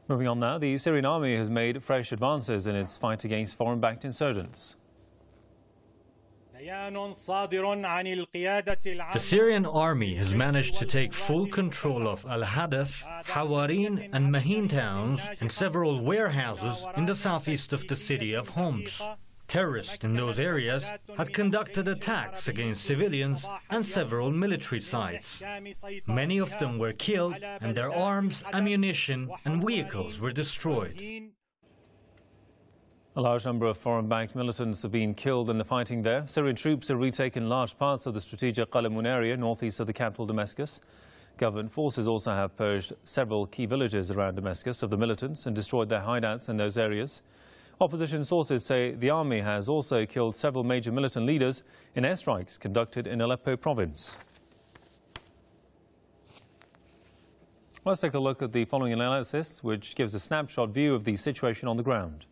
Moving on now, the Syrian army has made fresh advances in its fight against foreign-backed insurgents. The Syrian army has managed to take full control of Al-Hadath, Hawarin and Mahin towns and several warehouses in the southeast of the city of Homs. Terrorists in those areas had conducted attacks against civilians and several military sites. Many of them were killed and their arms, ammunition and vehicles were destroyed. A large number of foreign-backed militants have been killed in the fighting there. Syrian troops have retaken large parts of the strategic Qalamun area northeast of the capital Damascus. Government forces also have purged several key villages around Damascus of the militants and destroyed their hideouts in those areas. Opposition sources say the army has also killed several major militant leaders in airstrikes conducted in Aleppo province. Let's take a look at the following analysis, which gives a snapshot view of the situation on the ground.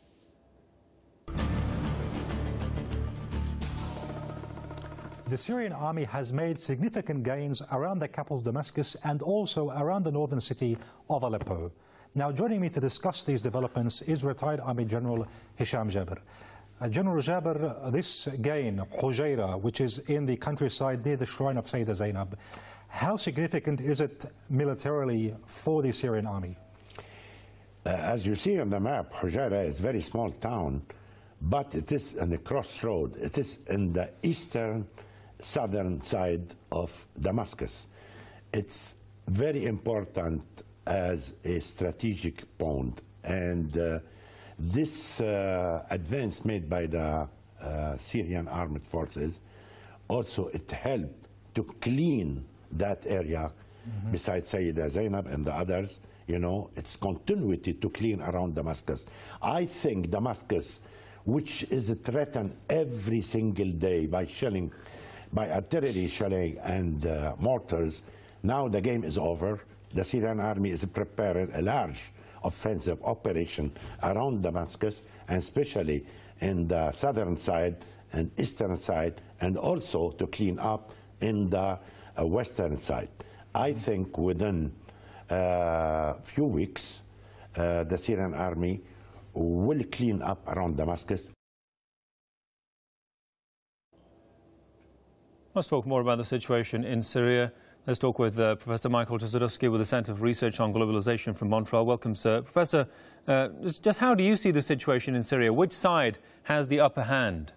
The Syrian army has made significant gains around the capital Damascus and also around the northern city of Aleppo. Now, joining me to discuss these developments is retired Army General Hisham Jaber. General Jaber, this gain, Hujaira, which is in the countryside near the shrine of Sayyida Zainab, how significant is it militarily for the Syrian army? As you see on the map, Hujaira is a very small town, but it is on a crossroad. It is in the southern side of Damascus. It's very important as a strategic point, and this advance made by the Syrian armed forces also it helped to clean that area. Besides Sayyida Zainab and the others, you know, it's continuity to clean around Damascus. I think Damascus, which is threatened every single day by shelling, by artillery shelling and mortars, now the game is over. The Syrian army is preparing a large offensive operation around Damascus, and especially in the southern side and eastern side, and also to clean up in the western side. I think within a few weeks, the Syrian army will clean up around Damascus. Let's talk more about the situation in Syria. Let's talk with Professor Michael Chossudovsky with the Center for Research on Globalization from Montreal. Welcome, sir. Professor, just how do you see the situation in Syria? Which side has the upper hand?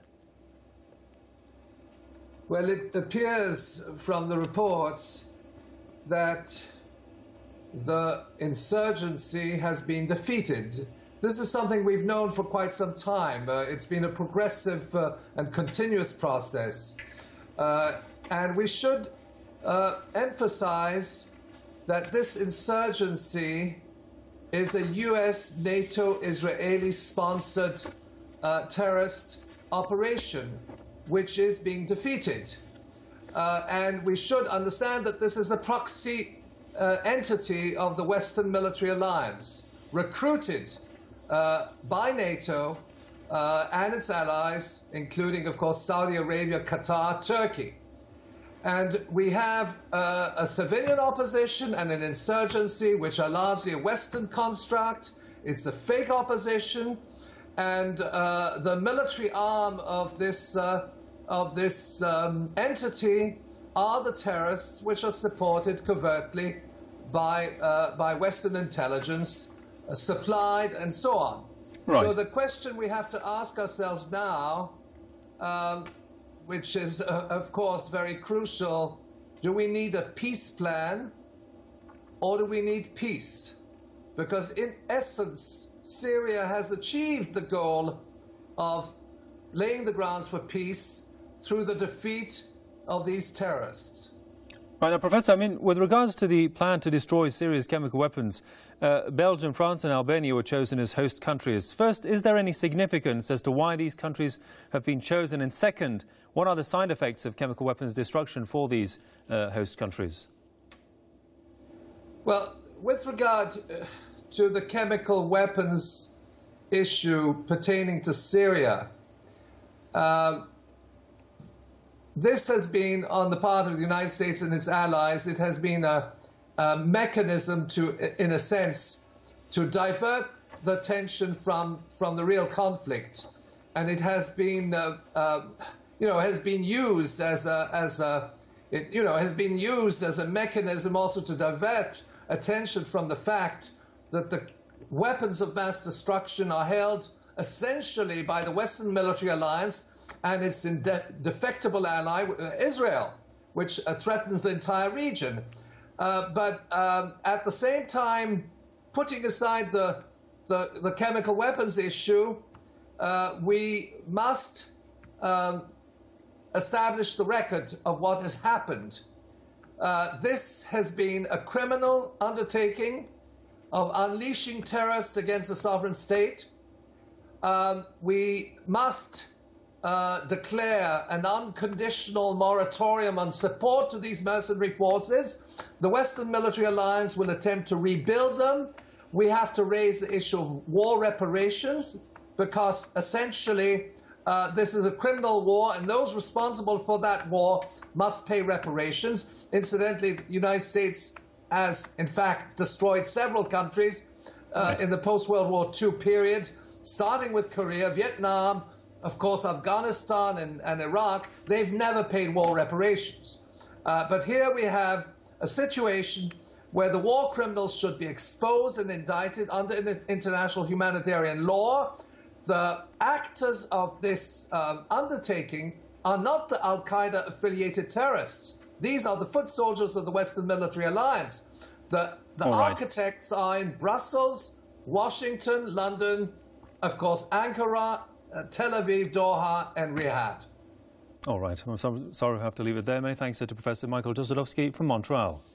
Well, it appears from the reports that the insurgency has been defeated. This is something we've known for quite some time. It's been a progressive and continuous process. And we should emphasize that this insurgency is a US, NATO, Israeli-sponsored terrorist operation, which is being defeated. And we should understand that this is a proxy entity of the Western military alliance, recruited by NATO and its allies, including, of course, Saudi Arabia, Qatar, Turkey. And we have a civilian opposition and an insurgency, which are largely a Western construct. It's a fake opposition. And the military arm of this entity are the terrorists, which are supported covertly by Western intelligence, supplied, and so on. Right. So the question we have to ask ourselves now, which is, of course, very crucial, do we need a peace plan or do we need peace? Because in essence, Syria has achieved the goal of laying the grounds for peace through the defeat of these terrorists. Right, now, Professor, I mean, with regards to the plan to destroy Syria's chemical weapons, Belgium, France and Albania were chosen as host countries. First, is there any significance as to why these countries have been chosen? And second, what are the side effects of chemical weapons destruction for these host countries? Well, with regard to the chemical weapons issue pertaining to Syria, this has been, on the part of the United States and its allies, it has been a mechanism to, in a sense, to divert the attention from the real conflict, and it has been has been used as a mechanism also to divert attention from the fact that the weapons of mass destruction are held essentially by the Western military alliance and its indefectible ally, Israel, which threatens the entire region. But at the same time, putting aside the chemical weapons issue, we must establish the record of what has happened. This has been a criminal undertaking of unleashing terrorists against a sovereign state. We must declare an unconditional moratorium on support to these mercenary forces. The Western military alliance will attempt to rebuild them. We have to raise the issue of war reparations, because essentially this is a criminal war, and those responsible for that war must pay reparations. Incidentally, the United States has, in fact, destroyed several countries in the post-World War II period, starting with Korea, Vietnam, of course, Afghanistan and Iraq. They've never paid war reparations. But here we have a situation where the war criminals should be exposed and indicted under international humanitarian law. The actors of this undertaking are not the Al-Qaeda affiliated terrorists. These are the foot soldiers of the Western military alliance. The architects are in Brussels, Washington, London, of course, Ankara, Tel Aviv, Doha, and Riyadh. All right. I'm sorry we have to leave it there. Many thanks to Professor Michael Josodowski from Montreal.